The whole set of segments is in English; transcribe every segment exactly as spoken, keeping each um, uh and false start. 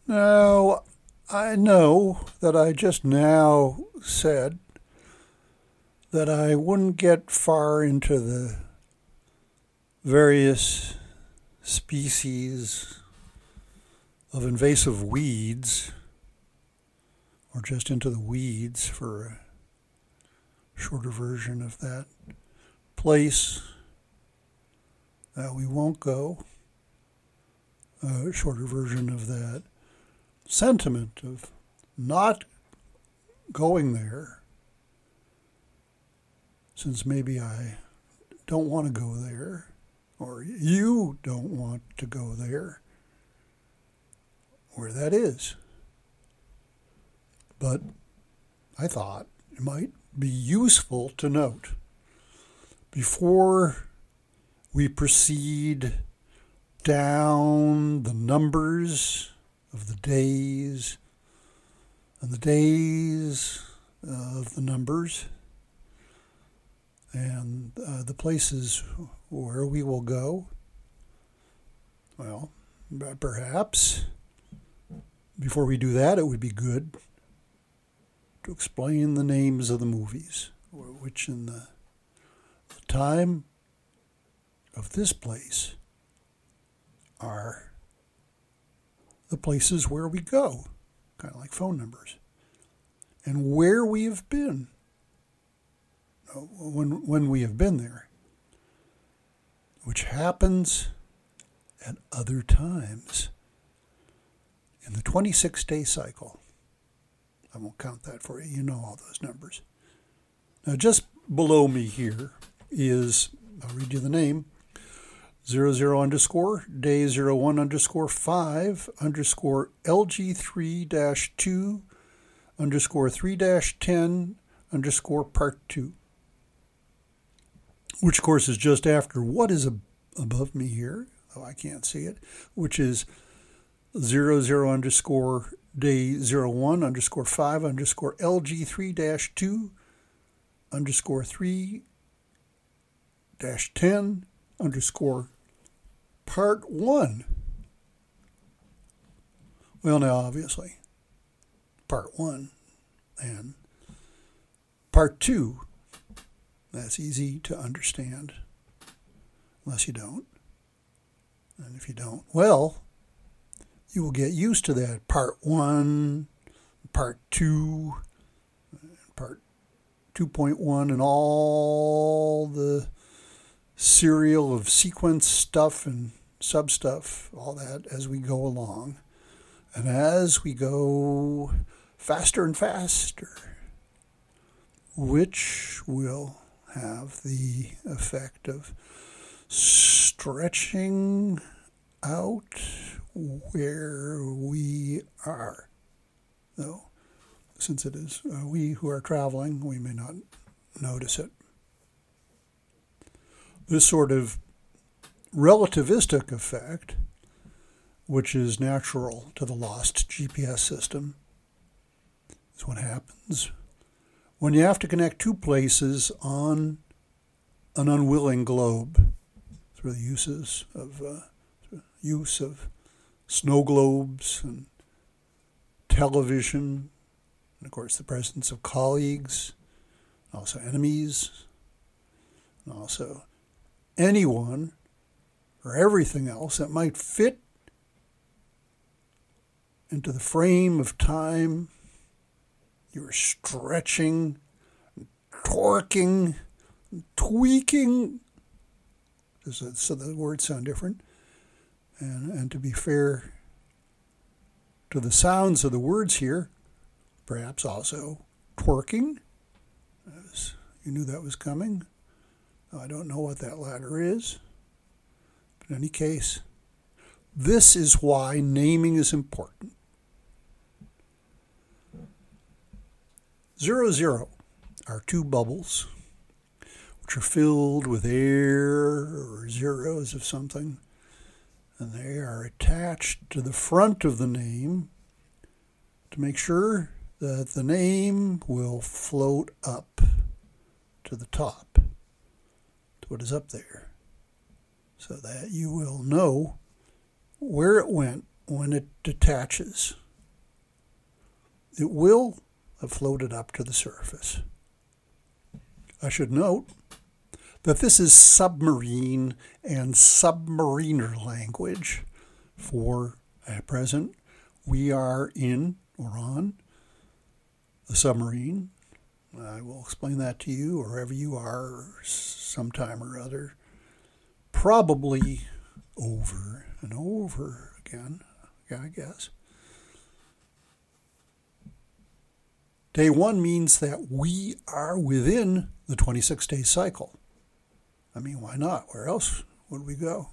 Now, I know that I just now said that I wouldn't get far into the various species of invasive weeds, or just into the weeds for a shorter version of that place that we won't go, a shorter version of that sentiment of not going there, since maybe I don't want to go there, or you don't want to go there, where that is. But I thought it might be useful to note, before we proceed down the numbers of the days and the days of the numbers and uh, the places where we will go, well, perhaps before we do that, it would be good to explain the names of the movies, which in the, the time of this place are the places where we go, kind of like phone numbers, and where we have been when when we have been there, which happens at other times in the twenty-six day cycle. I won't count that for you. You know all those numbers. Now, just below me here is, I'll read you the name, zero zero underscore day zero one underscore five underscore L G three dash two underscore three dash ten underscore part two, which of course is just after what is ab- above me here, though I can't see it, which is zero zero underscore day zero one underscore five underscore L G three dash two underscore three dash ten underscore part one. Well, now, obviously, part one and part two, that's easy to understand, unless you don't. And if you don't, well, you will get used to that. Part one, part two, part two point one, and all the serial of sequence stuff and sub stuff, all that as we go along. And as we go faster and faster, which will have the effect of stretching out where we are. Though, since it is uh, we who are traveling, we may not notice it. This sort of relativistic effect, which is natural to the lost G P S system, is what happens when you have to connect two places on an unwilling globe through the uses of uh, use of snow globes and television, and of course the presence of colleagues, also enemies, and also anyone or everything else that might fit into the frame of time you're stretching, torquing, tweaking, so the words sound different. And, and to be fair to the sounds of the words here, perhaps also twerking, as you knew that was coming. I don't know what that latter is. But in any case, this is why naming is important. Zero, zero are two bubbles which are filled with air or zeros of something, and they are attached to the front of the name to make sure that the name will float up to the top, to what is up there, so that you will know where it went when it detaches, it will have floated up to the surface. I should note that this is submarine and submariner language. For at present, we are in or on a submarine. I will explain that to you wherever you are sometime or other. Probably over and over again, yeah, I guess. Day one means that we are within the twenty-six day cycle. I mean, why not? Where else would we go?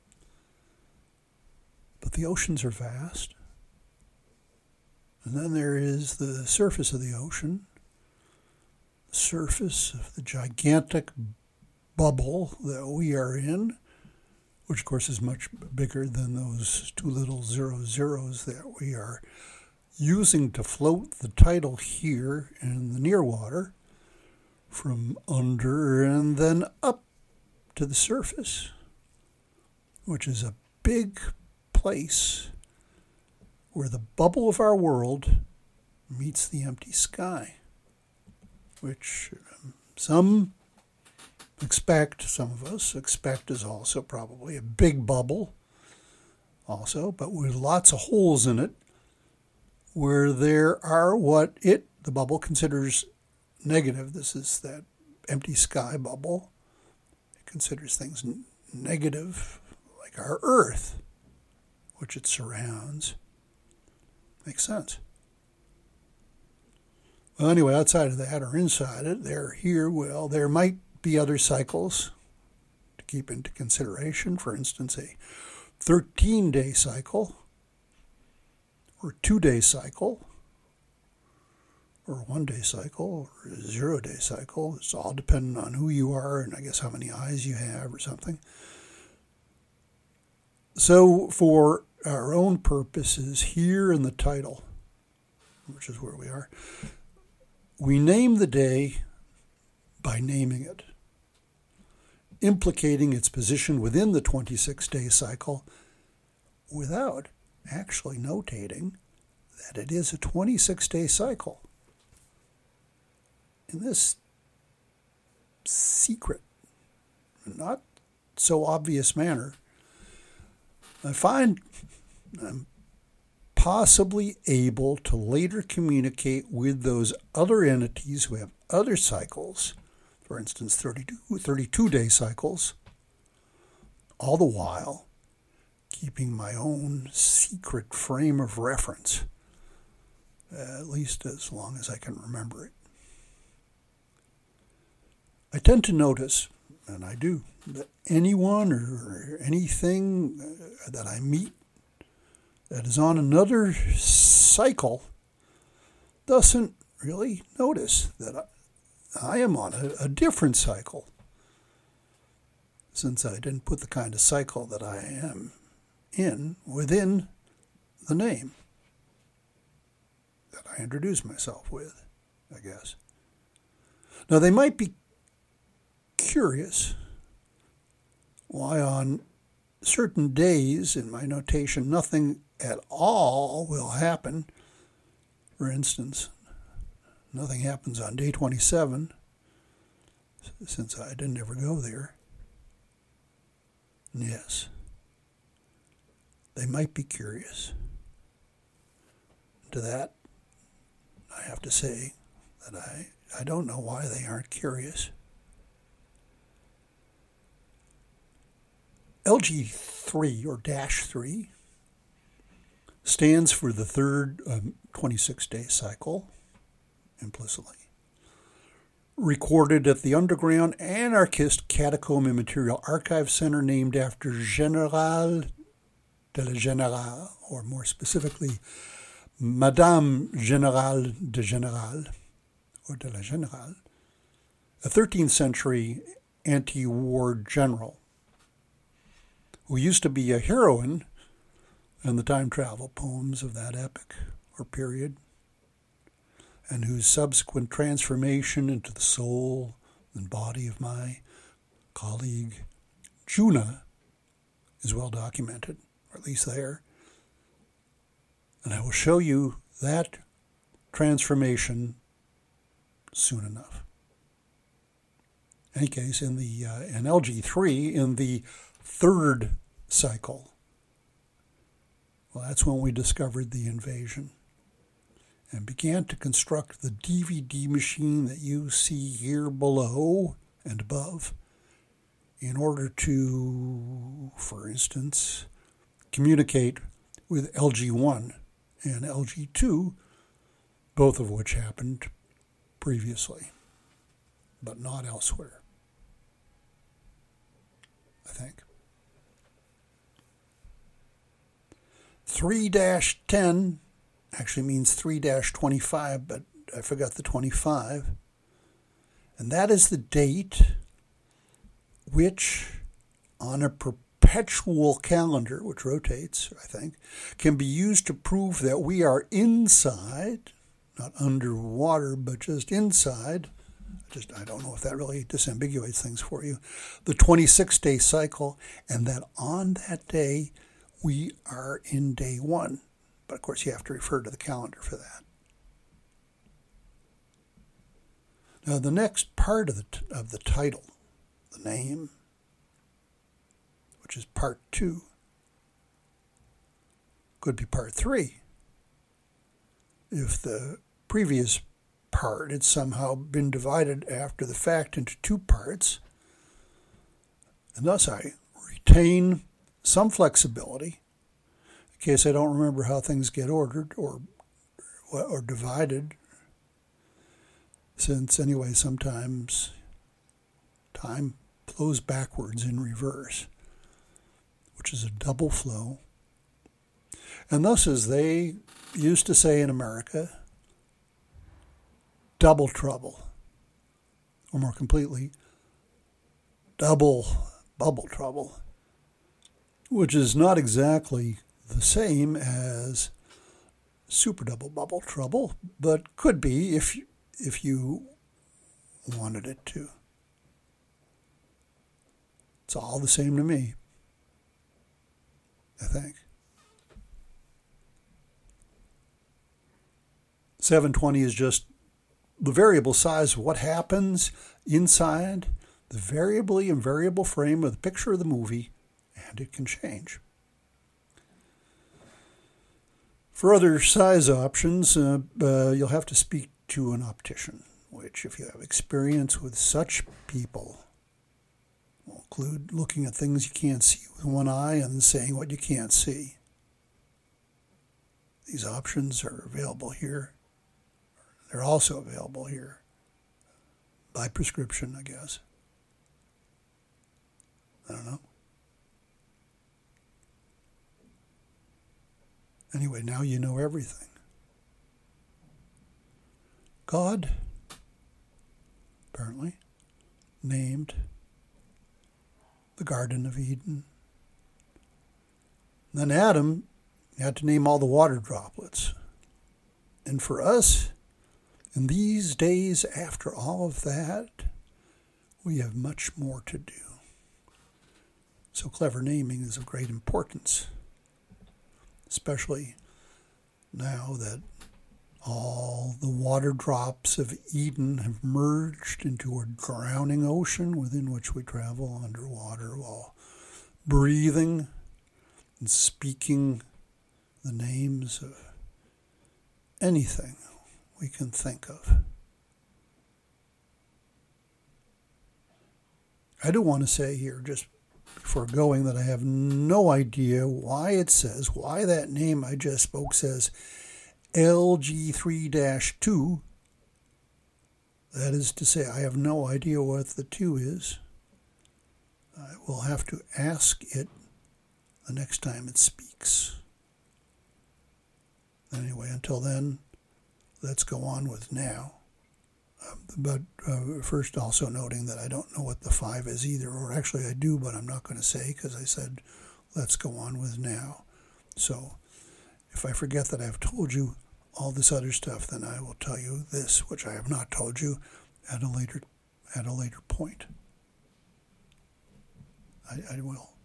But the oceans are vast. And then there is the surface of the ocean, the surface of the gigantic bubble that we are in, which of course is much bigger than those two little zero zeros that we are using to float the tidal here in the near water from under and then up to the surface, which is a big place where the bubble of our world meets the empty sky, which um, some expect, some of us expect is also probably a big bubble also, but with lots of holes in it, where there are what it, the bubble, considers negative. This is that empty sky bubble. It considers things n- negative, like our Earth, which it surrounds. Makes sense. Well, anyway, outside of that or inside it, there, here, well, there might be other cycles to keep into consideration. For instance, a thirteen-day cycle, or two-day cycle, or a one-day cycle, or a zero-day cycle. It's all dependent on who you are and I guess how many eyes you have or something. So for our own purposes here in the title, which is where we are, we name the day by naming it, implicating its position within the twenty-six day cycle without actually notating that it is a twenty-six day cycle. In this secret, not so obvious manner, I find I'm possibly able to later communicate with those other entities who have other cycles, for instance, thirty-two, thirty-two day cycles, all the while keeping my own secret frame of reference, at least as long as I can remember it. I tend to notice, and I do, that anyone or anything that I meet that is on another cycle doesn't really notice that I am on a, a different cycle, since I didn't put the kind of cycle that I am in within the name that I introduce myself with, I guess. Now, they might be curious why on certain days in my notation nothing at all will happen. For instance, nothing happens on day twenty-seven, since I didn't ever go there. Yes, they might be curious. To that, I have to say that I, I don't know why they aren't curious. L G three, or dash three, stands for the third um, twenty-six day cycle, implicitly. Recorded at the underground anarchist Catacomb Immaterial Archive Center, named after Général de la Générale, or more specifically, Madame Générale de Générale, or de la Générale, a thirteenth century anti-war general who used to be a heroine in the time travel poems of that epoch or period, and whose subsequent transformation into the soul and body of my colleague Juna is well documented, or at least there. And I will show you that transformation soon enough. In any case, in the uh, in L G three, in the third cycle, well, that's when we discovered the invasion and began to construct the D V D machine that you see here below and above in order to, for instance, communicate with L G one and L G two, both of which happened previously, but not elsewhere, I think. three dash ten actually means three dash twenty-five, but I forgot the twenty-five. And that is the date which, on a perpetual calendar, which rotates, I think, can be used to prove that we are inside, not underwater, but just inside. Just I don't know if that really disambiguates things for you. The twenty-six day cycle, and that on that day we are in day one. But of course, you have to refer to the calendar for that. Now, the next part of the t- of the title, the name, which is part two, could be part three. If the previous part had somehow been divided after the fact into two parts, and thus I retain some flexibility in case I don't remember how things get ordered or or divided, since anyway sometimes time flows backwards in reverse, which is a double flow. And thus, as they used to say in America, double trouble, or more completely, double bubble trouble, which is not exactly the same as super double bubble trouble, but could be if if you wanted it to. It's all the same to me, I think. seven twenty is just the variable size of what happens inside the variably invariable frame of the picture of the movie, and it can change. For other size options, uh, uh, you'll have to speak to an optician, which, if you have experience with such people, will include looking at things you can't see with one eye and saying what you can't see. These options are available here. They're also available here by prescription, I guess. I don't know. Anyway, now you know everything. God, apparently, named the Garden of Eden. Then Adam had to name all the water droplets. And for us, in these days after all of that, we have much more to do. So clever naming is of great importance, especially now that all the water drops of Eden have merged into a drowning ocean within which we travel underwater while breathing and speaking the names of anything we can think of. I do want to say here, just before going, that I have no idea why it says, why that name I just spoke says L G three dash two. That is to say, I have no idea what the two is. I will have to ask it the next time it speaks. Anyway, until then, let's go on with now. Um, but uh, first also noting that I don't know what the five is either, or actually I do, but I'm not going to say because I said let's go on with now. So if I forget that I've told you all this other stuff, then I will tell you this, which I have not told you, at a later at a later point. I, I will.